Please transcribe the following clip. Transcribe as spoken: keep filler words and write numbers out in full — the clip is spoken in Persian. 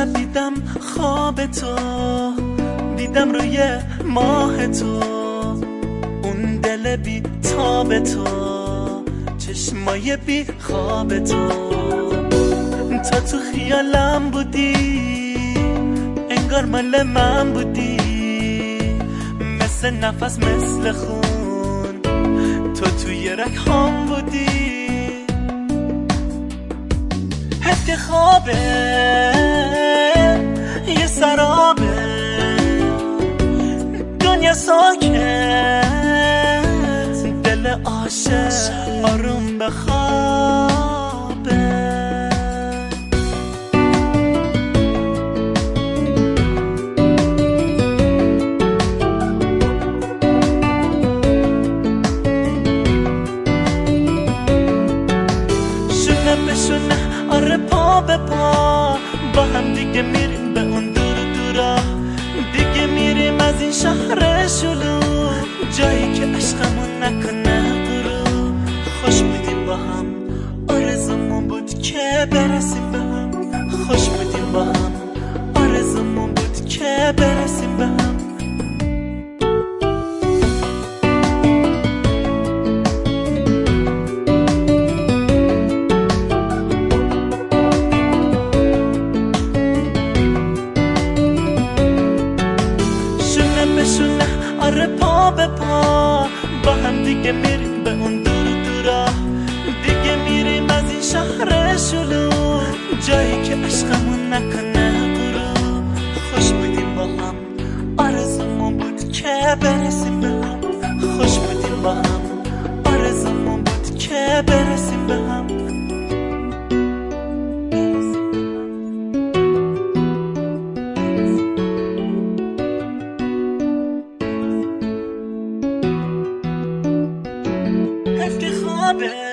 شب دیدم خواب تو، دیدم روی ماه تو، اون دل بی تاب تو، چشمای بی خواب تو. تا تو خیالم بودی انگار مال من بودی، مثل نفس مثل خون تو توی رگ‌هام بودی. حس که خوابه یه سرابه، دنیا ساکت، دل عاشق آروم بخوابه. شونه به شونه آره پا به پا، با هم دیگه میریم به اون دور دورا، دیگه میریم از این شهر شلوغ، جایی که عشقمون نکنه غروب. خوش بودیم با هم، آرزومون بود که برسیم به هم، خوش بودیم با هم، آرزومون بود که برسیم به هم. شونه آره پا به پا، با هم دیگه میریم به اون دور دورا، دیگه میریم از این شهر شلوغ، جایی که عشقمون نکنه غروب. خوش بودیم با هم، آرزومون بود که برسیم به هم، خوش بودیم با هم، آرزومون بود که برسیم به هم. حس که خوابه